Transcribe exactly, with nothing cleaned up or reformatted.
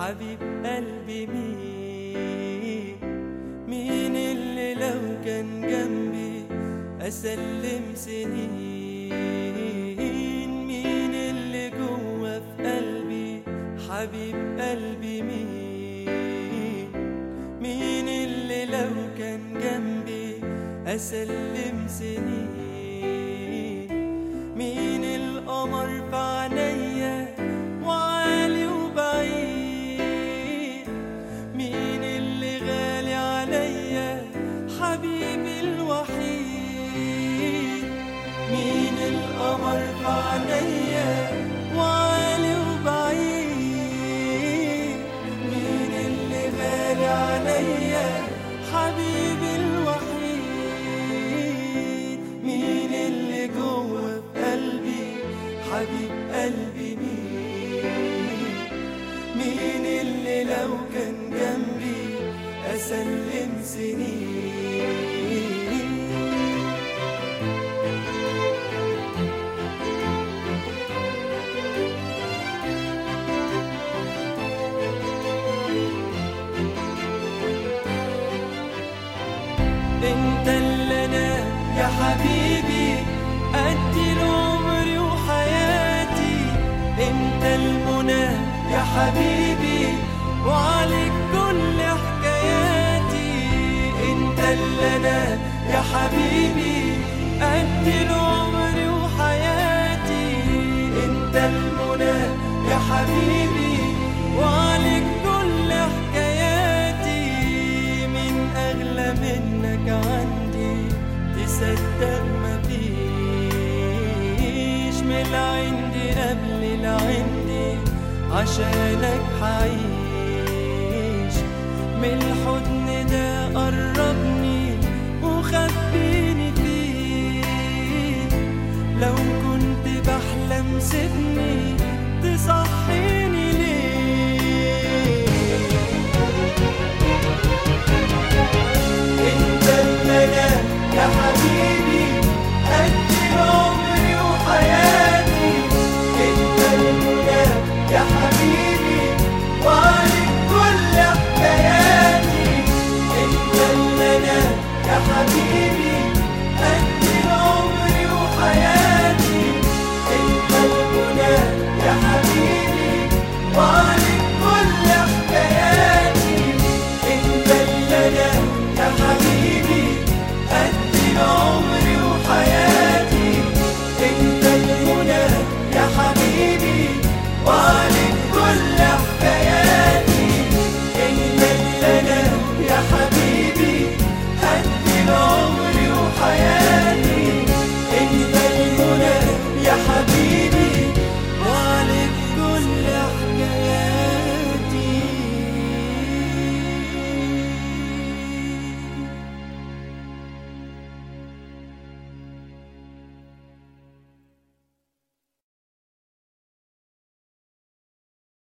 حبيب قلبي مين؟ مين اللي لو كان جنبي أسلم سنين؟ مين اللي جوا في قلبي حبيب قلبي مين؟ مين اللي لو كان جنبي أسلم سنين؟ مين القمر في عينيا وعالي وبعيد؟ مين اللي غالي عليا حبيبي الوحيد؟ مين القمر في عينيا وعالي وبعيد؟ مين اللي غالي عليا حبيبي الوحيد؟ مين اللي جوه في قلبي حبيب قلبي مين؟ مين اللي لو كان جنبي أسلم سنين؟ انت اللي انا يا حبيبي ادي لعمري وحياتي، انت المنى يا حبيبي وعليك كل حكاياتي. انت اللي انا يا حبيبي ادي لعمري وحياتي، انت المنى يا حبيبي وعليك كل حكاياتي. من اغلى منك عندي تصدق مفيش، من العندي قبل العندي عشانك حعيش. من الحضن ده قربني وخبيني فيه، لو كنت بحلم سيبني